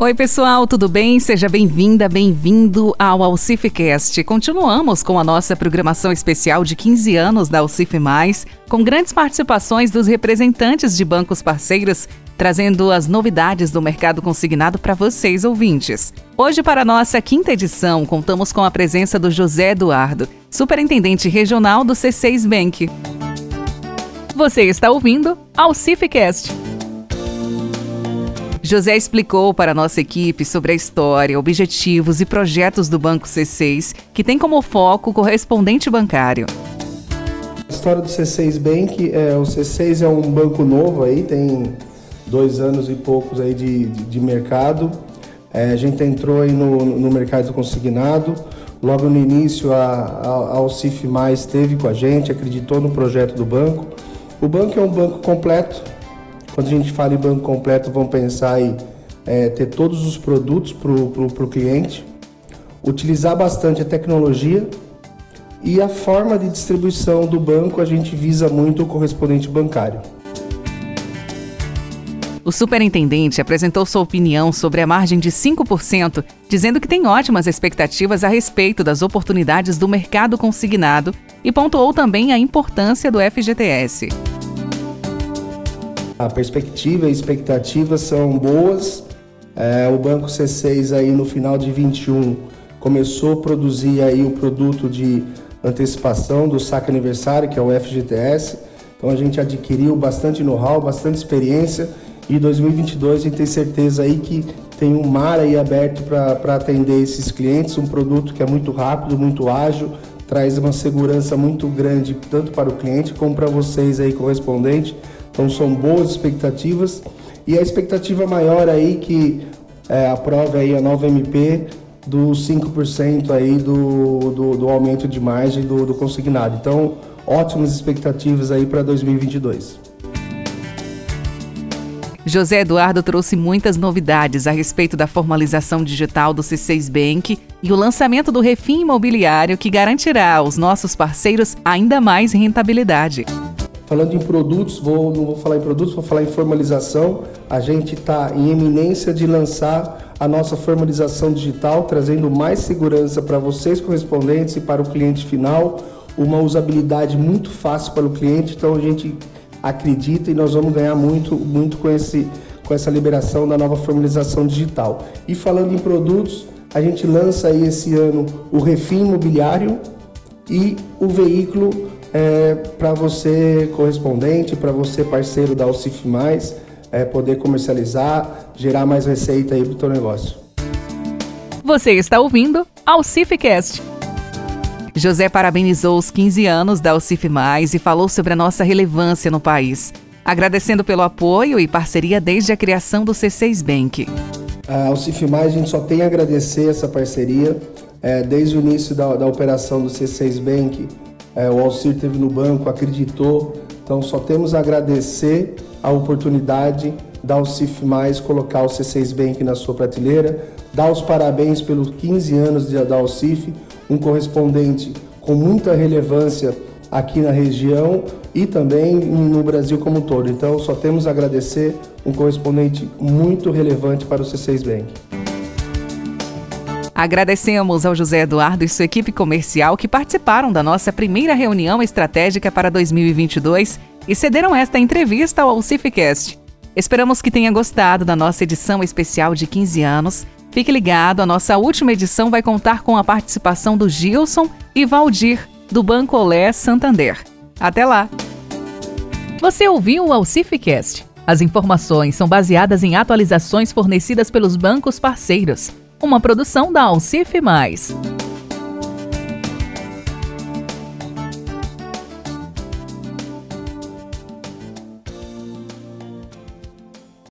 Oi pessoal, tudo bem? Seja bem-vinda, bem-vindo ao AucifCast. Continuamos com a nossa programação especial de 15 anos da Aucif+, com grandes participações dos representantes de bancos parceiros, trazendo as novidades do mercado consignado para vocês, ouvintes. Hoje, para a nossa 5ª edição, contamos com a presença do José Eduardo, superintendente regional do C6 Bank. Você está ouvindo AucifCast. José explicou para a nossa equipe sobre a história, objetivos e projetos do Banco C6, que tem como foco o correspondente bancário. A história do C6 Bank, o C6 é um banco novo, aí, tem 2 anos e poucos aí de mercado. A gente entrou aí no mercado consignado. Logo no início, a Aucif+ esteve com a gente, acreditou no projeto do banco. O banco é um banco completo. Quando a gente fala em banco completo, vamos pensar em ter todos os produtos para o cliente, utilizar bastante a tecnologia e a forma de distribuição do banco, a gente visa muito o correspondente bancário. O superintendente apresentou sua opinião sobre a margem de 5%, dizendo que tem ótimas expectativas a respeito das oportunidades do mercado consignado e pontuou também a importância do FGTS. A perspectiva e expectativas são boas. O Banco C6 aí no final de 21 começou a produzir aí o produto de antecipação do saque aniversário, que é o FGTS. Então a gente adquiriu bastante know-how, bastante experiência e 2022 a gente tem certeza aí que tem um mar aí aberto para atender esses clientes, um produto que é muito rápido, muito ágil, traz uma segurança muito grande tanto para o cliente como para vocês aí correspondente. Então são boas expectativas e a expectativa maior aí que aprove aí a nova MP dos 5% aí do aumento de margem do consignado. Então ótimas expectativas aí para 2022. José Eduardo trouxe muitas novidades a respeito da formalização digital do C6 Bank e o lançamento do Refim Imobiliário, que garantirá aos nossos parceiros ainda mais rentabilidade. Falando em produtos, não vou falar em produtos, vou falar em formalização. A gente está em eminência de lançar a nossa formalização digital, trazendo mais segurança para vocês correspondentes e para o cliente final, uma usabilidade muito fácil para o cliente. Então a gente acredita e nós vamos ganhar muito com essa liberação da nova formalização digital. E falando em produtos, a gente lança aí esse ano o Refim Imobiliário e o veículo para você correspondente, para você parceiro da Aucif+, poder comercializar, gerar mais receita aí para o teu negócio. Você está ouvindo AucifCast. José parabenizou os 15 anos da Aucif+ e falou sobre a nossa relevância no país, agradecendo pelo apoio e parceria desde a criação do C6 Bank. A Aucif+, a gente só tem a agradecer essa parceria. Desde o início da operação do C6 Bank, o Alcir esteve no banco, acreditou. Então só temos a agradecer a oportunidade da Aucif+ colocar o C6 Bank na sua prateleira, dar os parabéns pelos 15 anos da Aucif, um correspondente com muita relevância aqui na região e também no Brasil como um todo. Então só temos a agradecer, um correspondente muito relevante para o C6 Bank. Agradecemos ao José Eduardo e sua equipe comercial que participaram da nossa primeira reunião estratégica para 2022 e cederam esta entrevista ao AucifCast. Esperamos que tenha gostado da nossa edição especial de 15 anos. Fique ligado, a nossa última edição vai contar com a participação do Gilson e Valdir, do Banco Olé Santander. Até lá! Você ouviu o AucifCast. As informações são baseadas em atualizações fornecidas pelos bancos parceiros. Uma produção da Aucif+.